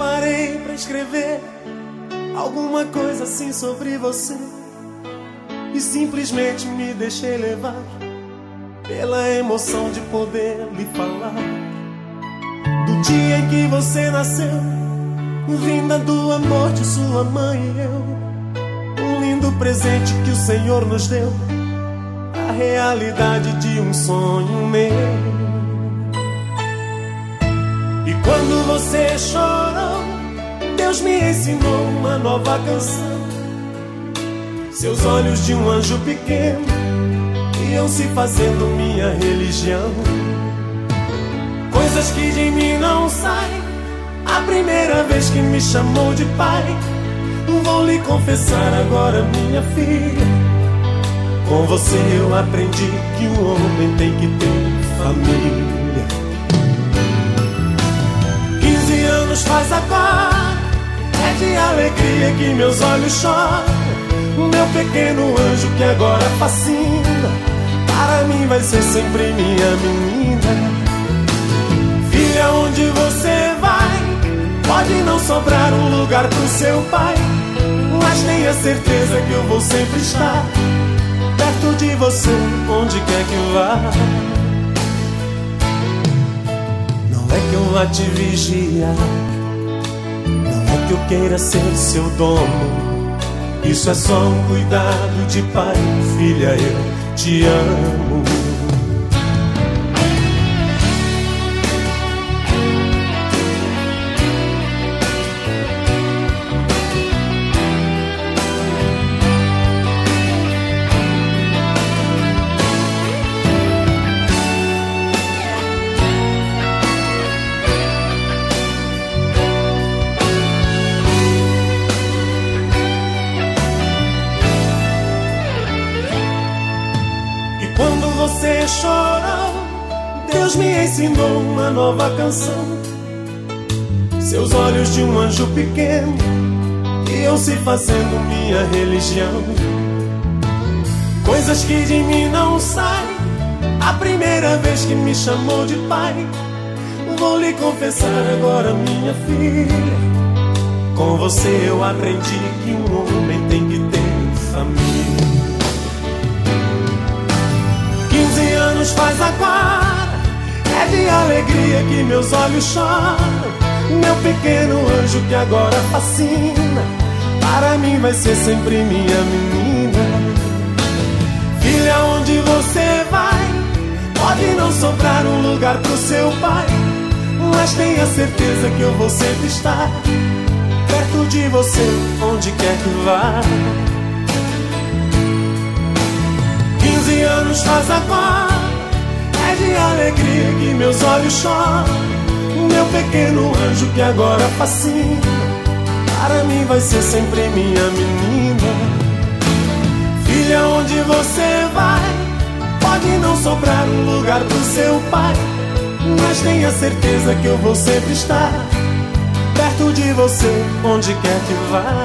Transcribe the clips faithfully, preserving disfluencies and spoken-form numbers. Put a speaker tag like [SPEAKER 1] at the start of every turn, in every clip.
[SPEAKER 1] parei pra escrever alguma coisa assim sobre você e simplesmente me deixei levar pela emoção de poder lhe falar do dia em que você nasceu, vinda do amor de sua mãe e eu, um lindo presente que o Senhor nos deu, a realidade de um sonho meu. E quando você chorou, Deus me ensinou uma nova canção. Seus olhos de um anjo pequeno iam se fazendo minha religião. Coisas que de mim não saem. A primeira vez que me chamou de pai, vou lhe confessar agora, minha filha, com você eu aprendi que um homem tem que ter família. Quinze anos faz agora, é de alegria que meus olhos choram. Meu pequeno anjo que agora fascina, para mim vai ser sempre minha menina. Filha, onde você vai, pode não sobrar um lugar pro seu pai, mas tenha certeza que eu vou sempre estar perto de você, onde quer que vá. Não é que eu vá te vigiar, não é que eu queira ser seu dono. Isso é só um cuidado de pai, filha, eu te amo. Você chorou, Deus me ensinou uma nova canção. Seus olhos de um anjo pequeno iam se fazendo minha religião. Coisas que de mim não saem. A primeira vez que me chamou de pai, vou lhe confessar agora, minha filha, com você eu aprendi que um homem tem que ter família. Quinze anos faz agora, é de alegria que meus olhos choram. Meu pequeno anjo que agora fascina, para mim vai ser sempre minha menina. Filha, onde você vai, pode não sobrar um lugar pro seu pai, mas tenha certeza que eu vou sempre estar perto de você, onde quer que vá. Quinze anos faz agora, é de alegria que meus olhos choram. Meu pequeno anjo que agora fascina, para mim vai ser sempre minha menina. Filha, onde você vai, pode não sobrar um lugar pro seu pai, mas tenha certeza que eu vou sempre estar perto de você, onde quer que vá.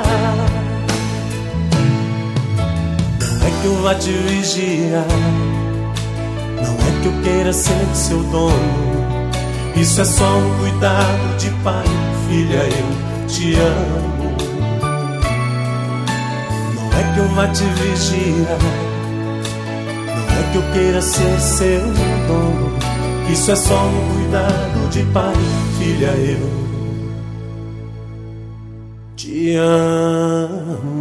[SPEAKER 1] Não é que eu vá te vigiar, não é que eu queira ser seu dono. Isso é só um cuidado de pai, filha, eu te amo. Não é que eu vá te vigiar, não é que eu queira ser seu dono. Isso é só um cuidado de pai, filha, eu te amo.